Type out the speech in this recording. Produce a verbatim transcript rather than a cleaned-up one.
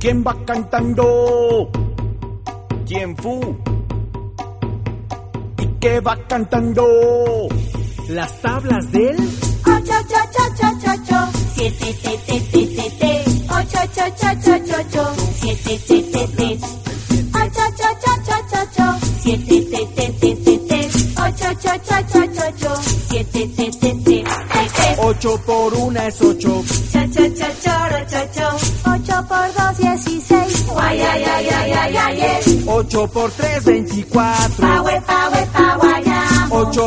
¿Quién va cantando? ¿Quién fu? ¿Y qué va cantando? Las tablas del ocho, ocho, ocho, ocho, ocho, siete, te, te, te, te, te, ocho, ocho, ocho, ocho, ocho, siete, te, te, te, ocho, ocho, ocho, ocho, ocho, siete, te, te, te, te, te, ocho, ocho, ocho, ocho, ocho, siete, te, te, te, te, te. Ocho por una es ocho. Cha, cha, cha, choro, cho, cho. Ocho por dos, dieciséis. Guay, ay, ay, ay, ay, ay, ay. Ocho por tres, veinticuatro. Pa, we, pa, we, pa, guayamo. Ocho